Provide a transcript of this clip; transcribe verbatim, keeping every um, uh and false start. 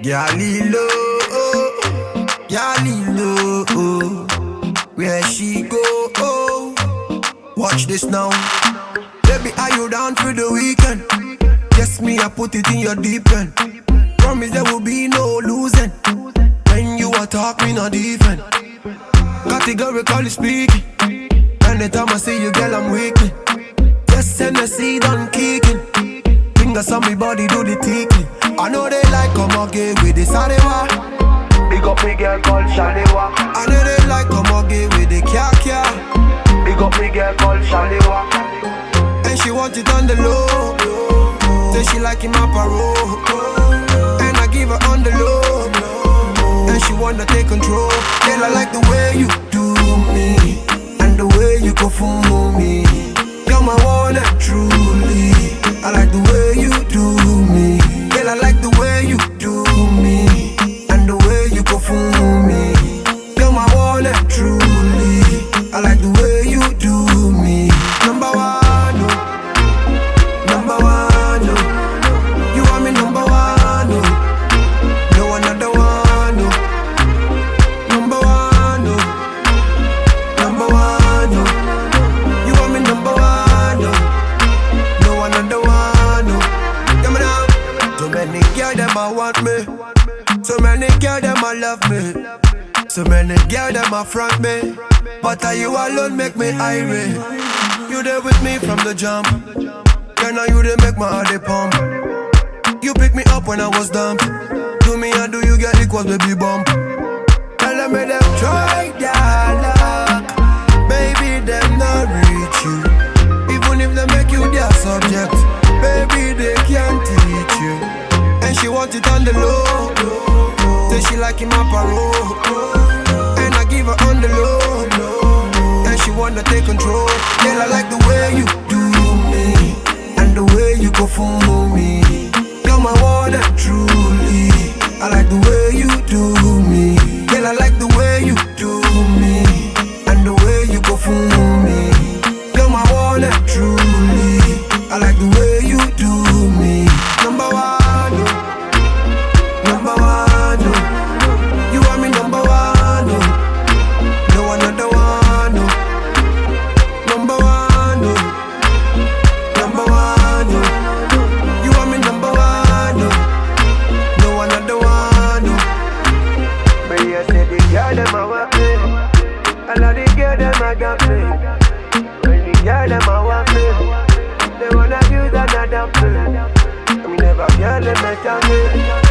Galilo, Galilo, where she go? Oh, watch this now. Baby, are you down for the weekend? Yes, me, I put it in your deep end. Promise there will be no losing. When you attack me, not even. Categorically speaking. Anytime I see you, girl, I'm weakling. Just send a seed on kicking. Fingers on me body, do the tickling. I know they like come again with the Sarewa. Big up me girl called Shalewa. I know they like come again with the Kya Kya. Big up me girl called Shalewa. And she want it on the low. Say she like him my parole. And I give her on the low. And she wanna take control. Girl, I like the way you do me. And the way you go for me. You're my one and truly. I like the way you do me. Girl, I like the way you do me. And the way you go for me. You're my one and truly. I like the way you do me. Number one, no. Number one, no. You want me number one, no. No another one, no. Number one, no. Number one, no. You want me number one, no. No another one, no. Yeah, me now. So many girls them a want me. So many girls them a love me. So many girls them a front me. But are you alone make me irate. You there with me from the jump. Yeah, now you they make my heart they pump. You pick me up when I was dumb. Do me and do you get equals baby bump. Tell them make them try their luck. Baby them not reach you. Even if they make you their subject. Baby they can't teach you. And she want it on the low. Say she like him my parole. And I give her on the low. And she wanna take control. Girl, I like the way you do me. And the way you go for me. You're my one and truly. I like the way you do me. Girl, I like the way you do me. And the way you go for me. You're my one and truly. I like the way you do me. Number one, no. Number one, no. You want me number one, no. No another one, no. Number one, no. Number one, no. You want me number one, no. No another one, no. But you say the girl them a want me. And all the girl them a got me. When the girl them a want me, they wanna use another play. I mean never girl them a tell me.